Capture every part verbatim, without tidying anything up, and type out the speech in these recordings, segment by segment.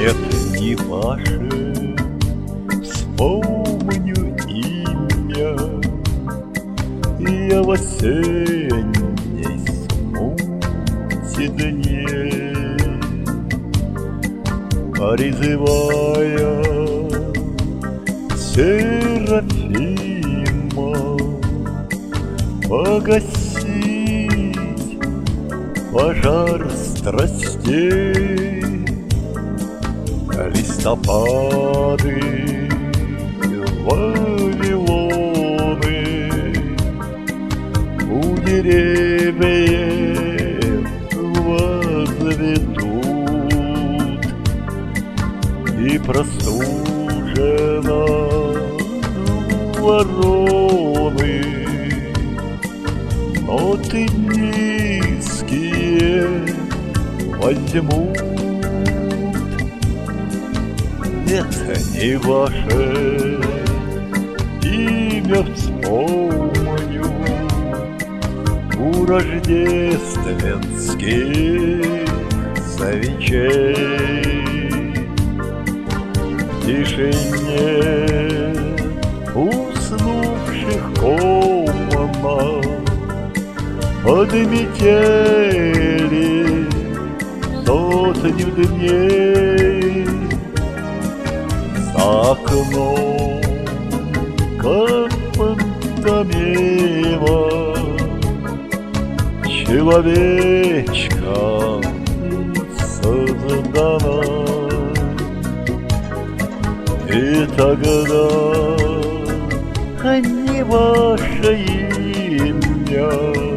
Нет, не ваше, вспомню имя я в осенней смуте дне, призывая Серафима погасить пожар страстей. Листопады, Вавилоны у деревьев возведут, и простужена вороны ноты низкие возьмут. Нет, не ваше имя вспомню у рождественских свечей. В тишине уснувших комнат под метели сотню дней. За окном, как пантомима, человечка создана. И тогда не ваше имя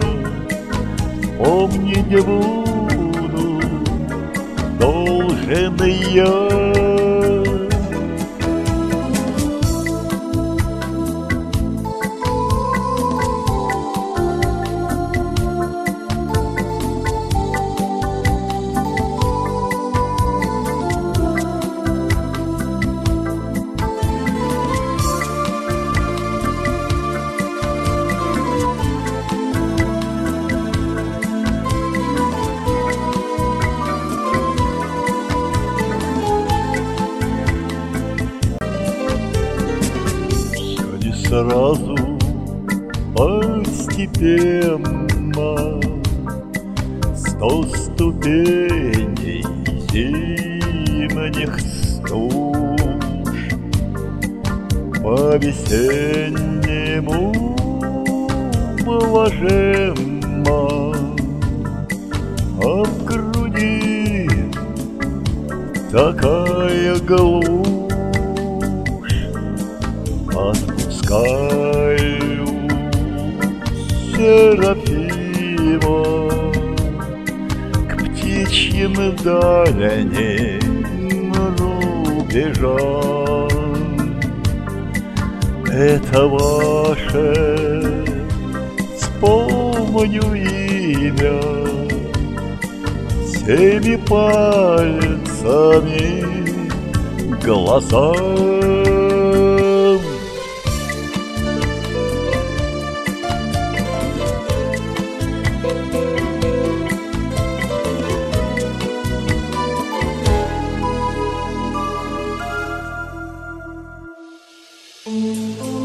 помнить буду должен я. Сразу постепенно сто ступеней зимних стуж по весеннему блаженно, а в груди такая глушь. Отпускаю Серафима к птичьим дальним рубежам. Это ваше вспомню имя всеми пальцами глазам. Thank you.